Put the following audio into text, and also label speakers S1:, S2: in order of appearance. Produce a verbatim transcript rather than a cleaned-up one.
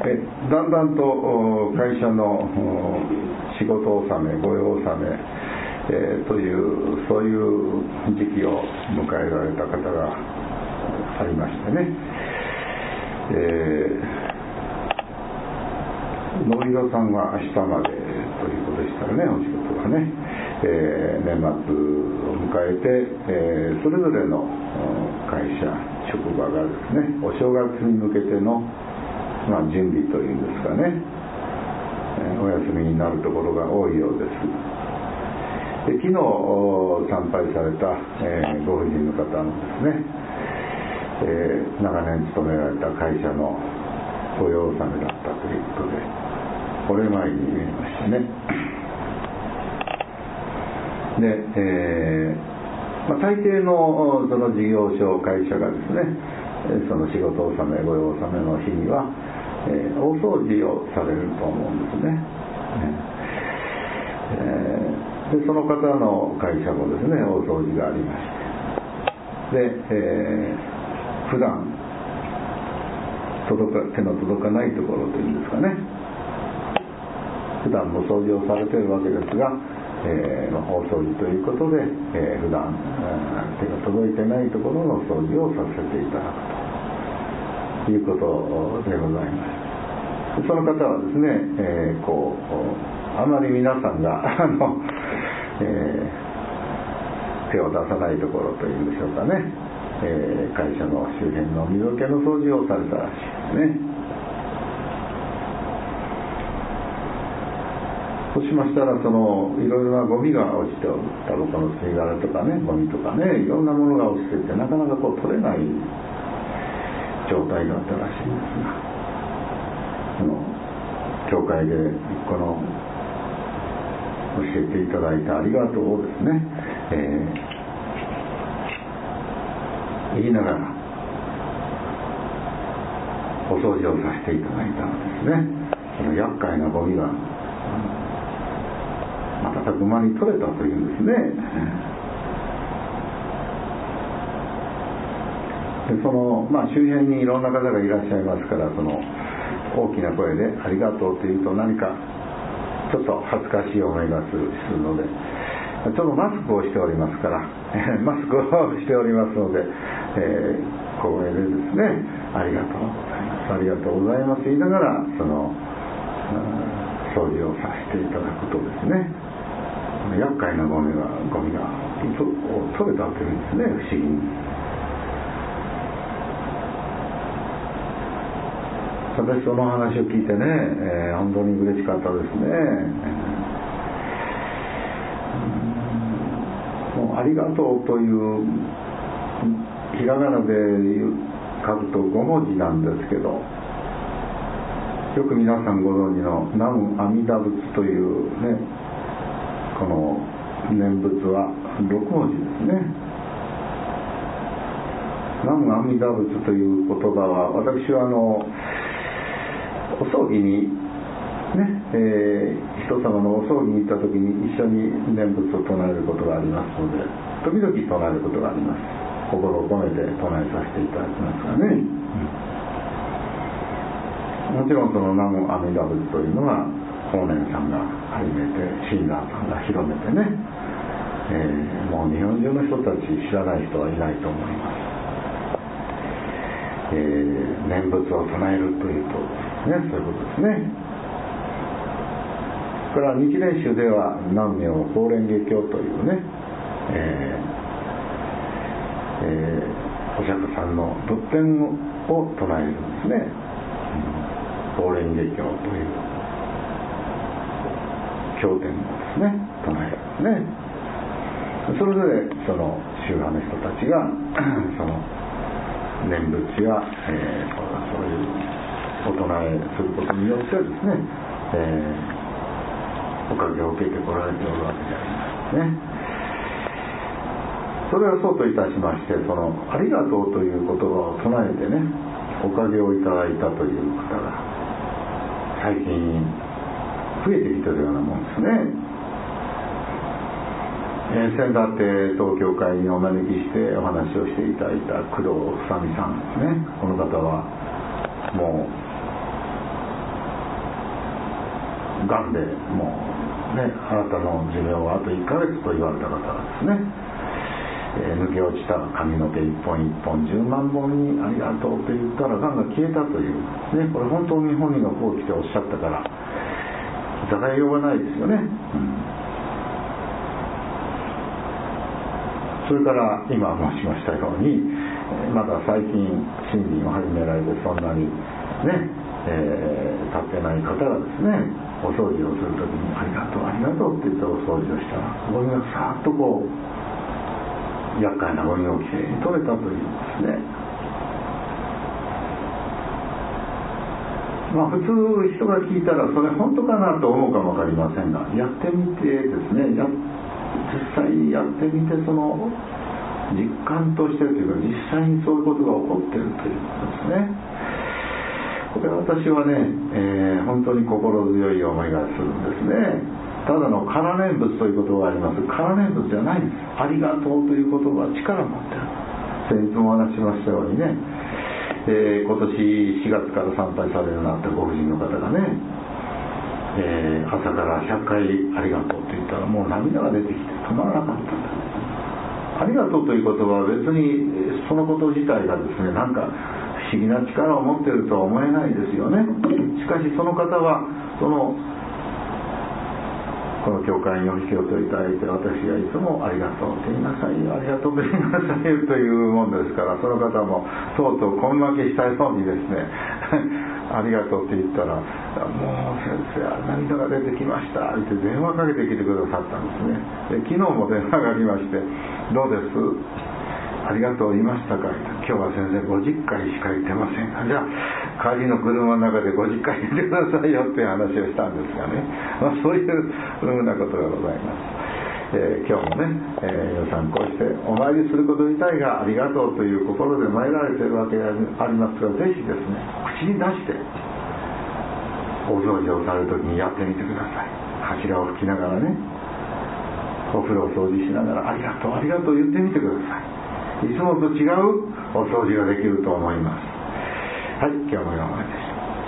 S1: えだんだんと会社の仕事納め、御用納め、えー、というそういう時期を迎えられた方がありましてね、えー、野広さんは明日までということでしたらね、お仕事がね、えー、年末を迎えて、えー、それぞれの会社職場がですね、お正月に向けての、まあ、準備というんですかね、えー、お休みになるところが多いようです。で、昨日参拝された、えー、ご婦人の方のですね、えー、長年勤められた会社の御用納めだったということで、お礼参りに見えましたね。で、えーまあ、大抵のその事業所会社がですね、その仕事納め、御用納めの日には、えー、大掃除をされると思うんですね。えー、でその方の会社もですね、大掃除がありまして、で、えー、普段届か手の届かないところというんですかね、普段も掃除をされているわけですが、えー、大掃除ということで、えー、普段、えー、手が届いてないところの掃除をさせていただくということでございます。その方はですね、えー、こうあまり皆さんがあの、えー、手を出さないところというんでしょうかね、えー、会社の周辺の水気の掃除をされたらしいですね。そうしましたら、そのいろいろなゴミが落ちておる、タバコの吸い殻とかね、ゴミとかね、いろんなものが落ちていて、なかなかこう取れない状態だったらしいんですが、この教会でこの教えていただいたありがとうをですね、えー、言いながらお掃除をさせていただいたのですね。その厄介なゴミが瞬く間に取れたというんですね。でその、まあ、周辺にいろんな方がいらっしゃいますから、その大きな声でありがとうというと何かちょっと恥ずかしい思いがするので、ちょっとマスクをしておりますからマスクをしておりますので、えー、小声でですね、ありがとうございます、ありがとうございます言いながら、その掃除をさせていただくとですね、厄介なゴミがゴミが取れたというんですね、不思議に。私その話を聞いてね、えー、本当に嬉しかったですね。もうありがとうというひらがなで書くとご文字なんですけど、よく皆さんご存知の南無阿弥陀仏というね、この念仏はろく文字ですね。南無阿弥陀仏という言葉は、私はあのお葬儀にね、えー、人様のお葬儀に行った時に一緒に念仏を唱えることがありますので、時々唱えることがあります。心を込めて唱えさせていただきますがね、うん、もちろんその南無阿弥陀仏というのは法然さんが初めて、親鸞さんが広めてね、えー、もう日本中の人たち知らない人はいないと思います。えー、念仏を唱えるというとね、そういうことですね。それから日蓮宗では南無法蓮華経というね、えーえー、お釈迦さんの仏典を唱えるんですね、うん、法蓮華経という経典をですね唱えるんですね。それぞれその宗派の人たちがその念仏や、えー、そういうお唱えすることによってですね、えー、おかげを受けてこられておるわけでありますね。それはそうといたしまして、そのありがとうという言葉を唱えてね、おかげをいただいたという方が最近増えてきているようなもんですね。えー、先だって東京会にお招きしてお話をしていただいた工藤房美さんですね。この方はもうがんでもうね、あなたの寿命はあといっかげつと言われた方がですね、えー、抜け落ちた髪の毛一本一本じゅうまんぼんにありがとうと言ったらがんが消えたという、ね、これ本当に本人がこう来ておっしゃったから疑いようがないですよね、うん、それから今申しましたようにまだ最近信心を始められてそんなにね、えー、経ってない方がですね、お掃除をするときにありがとうありがとうって言ってお掃除をしたらゴミがさーっとこう厄介なゴミをきれいに取れたというですね、まあ普通人が聞いたらそれ本当かなと思うかも分かりませんが、やってみてですね、や実際やってみてその実感としてというか実際にそういうことが起こっているということですね。これ私はね、えー、本当に心強い思いがするんですね。ただの空念仏という言葉があります。空念仏じゃないんです。ありがとうという言葉は力を持っている。先日もお話ししましたようにね、えー、今年しがつから参拝されるようになったご婦人の方がね、えー、朝からひゃっかいありがとうと言ったらもう涙が出てきて止まらなかったんです。ありがとうという言葉は別にそのこと自体がですね、なんか不思議な力を持っているとは思えないですよね。しかしその方はそのこの教会にお引きを取りいただいて、私がいつもありがとうって言いなさいよ、ありがとうって言いなさいよというもんですから、その方もとうとう根負けしたようにですねありがとうって言ったら、もう先生涙が出てきましたって電話かけてきてくださったんですね。で昨日も電話がありまして、どうですありがとう言いましたか、今日は先生ごじゅっかいしか言ってませんが、じゃあ帰りの車の中でごじゅっかい言ってくださいよっていう話をしたんですがね、まあ、そういうふうなことがございます。えー、今日もね、えー、皆さんこうしてお参りすること自体がありがとうという心で参られているわけでありますが、ぜひですね口に出してお掃除をされるときにやってみてください。柱を拭きながらね、お風呂を掃除しながらありがとうありがとう言ってみてください。いつもと違うお掃除ができると思います。はい、今日もよろしく。